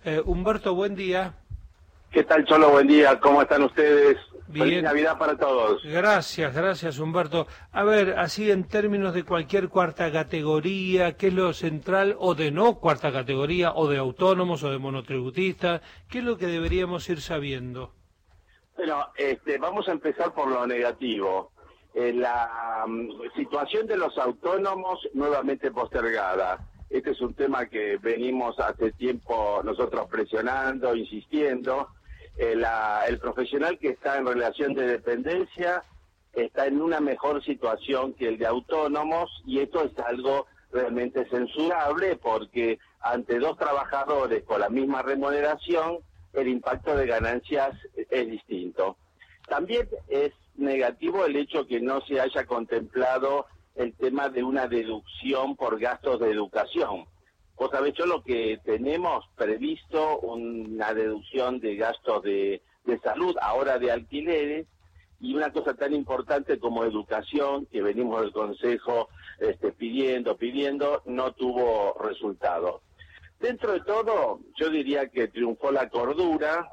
Humberto, buen día. ¿Qué tal, Cholo? Buen día. ¿Cómo están ustedes? Bien. Feliz Navidad para todos. Gracias, Humberto. A ver, así en términos de cualquier cuarta categoría, ¿qué es lo central o de no cuarta categoría, o de autónomos o de monotributistas? ¿Qué es lo que deberíamos ir sabiendo? Bueno, vamos a empezar por lo negativo. La situación de los autónomos nuevamente postergada. Este es un tema que venimos hace tiempo nosotros presionando, insistiendo. El profesional que está en relación de dependencia está en una mejor situación que el de autónomos, y esto es algo realmente censurable, porque ante dos trabajadores con la misma remuneración, el impacto de ganancias es distinto. También es negativo el hecho que no se haya contemplado el tema de una deducción por gastos de educación. Vos sabés, yo lo que tenemos previsto una deducción de gastos de salud, ahora de alquileres, y una cosa tan importante como educación, que venimos del Consejo pidiendo, no tuvo resultado. Dentro de todo, yo diría que triunfó la cordura.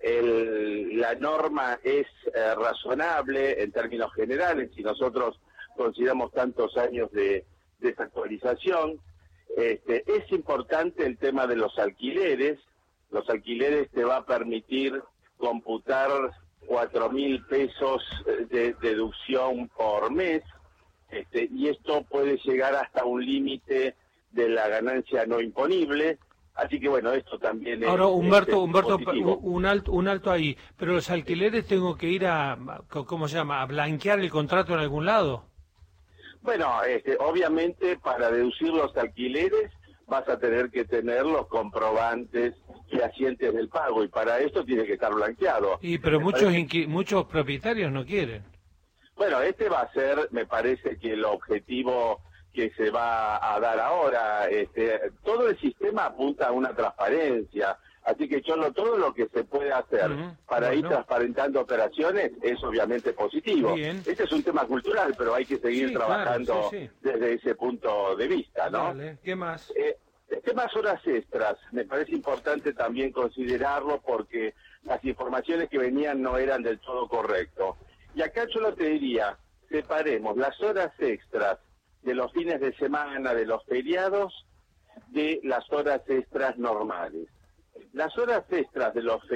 La norma es razonable en términos generales, si nosotros consideramos tantos años de desactualización. Es importante el tema de los alquileres. Los alquileres te va a permitir computar 4.000 pesos de deducción por mes, y esto puede llegar hasta un límite de la ganancia no imponible. Así que bueno, esto también es... Ahora, Humberto, positivo. un alto ahí. Pero los alquileres tengo que ir ¿cómo se llama? ¿A blanquear el contrato en algún lado? Bueno, obviamente para deducir los alquileres vas a tener que tener los comprobantes fehacientes del pago, y para eso tiene que estar blanqueado. Pero muchos propietarios no quieren. Bueno, va a ser, me parece, que el objetivo que se va a dar ahora. Todo el sistema apunta a una transparencia, así que todo lo que se puede hacer para ir transparentando operaciones es obviamente positivo. Bien. Este es un tema cultural, pero hay que seguir trabajando desde ese punto de vista, ¿no? Dale. ¿Qué más? El tema horas extras, me parece importante también considerarlo, porque las informaciones que venían no eran del todo correctas. Y acá yo lo te diría, separemos las horas extras de los fines de semana, de los feriados, de las horas extras normales. Las horas extras de los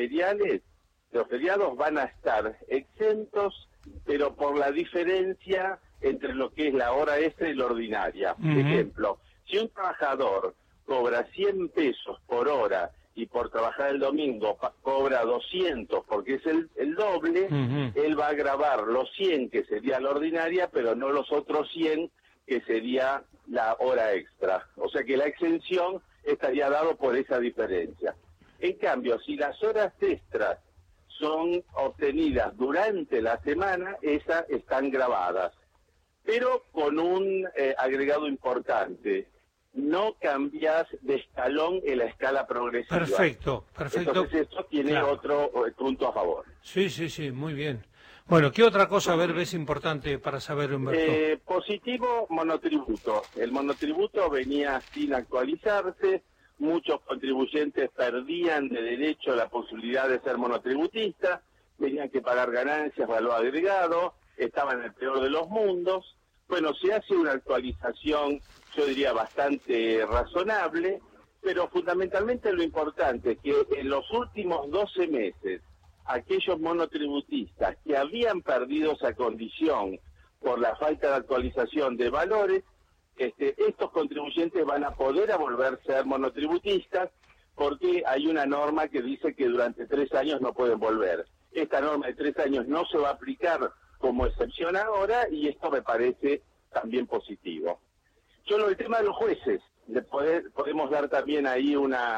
feriados van a estar exentos, pero por la diferencia entre lo que es la hora extra y la ordinaria. Ejemplo, si un trabajador cobra 100 pesos por hora y por trabajar el domingo cobra 200 porque es el doble, él va a grabar los 100 que sería la ordinaria, pero no los otros 100 que sería la hora extra. O sea que la exención estaría dado por esa diferencia. En cambio, si las horas extras son obtenidas durante la semana, esas están grabadas. Pero con un agregado importante: no cambias de escalón en la escala progresiva. Perfecto. Entonces esto tiene otro punto a favor. Sí, muy bien. Bueno, ¿qué otra cosa, ves importante para saber, Humberto? Positivo, monotributo. El monotributo venía sin actualizarse. Muchos contribuyentes perdían de derecho la posibilidad de ser monotributistas, tenían que pagar ganancias, valor agregado, estaban en el peor de los mundos. Bueno, se hace una actualización, yo diría, bastante razonable, pero fundamentalmente lo importante es que en los últimos 12 meses, aquellos monotributistas que habían perdido esa condición por la falta de actualización de valores, estos contribuyentes van a poder volver a ser monotributistas, porque hay una norma que dice que durante 3 años no pueden volver. Esta norma de 3 años no se va a aplicar como excepción ahora, y esto me parece también positivo. Solo el tema de los jueces, podemos dar también ahí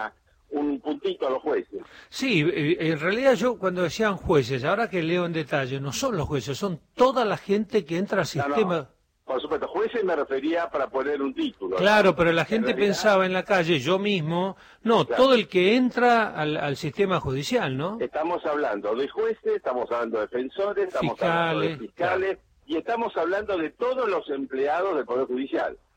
un puntito a los jueces. Sí, en realidad yo cuando decían jueces, ahora que leo en detalle, no son los jueces, son toda la gente que entra al sistema. No. Por supuesto, jueces me refería para poner un título. Claro, pero la gente pensaba en la calle, yo mismo, todo el que entra al sistema judicial, ¿no? Estamos hablando de jueces, estamos hablando de defensores, estamos hablando de fiscales, y estamos hablando de todos los empleados del Poder Judicial.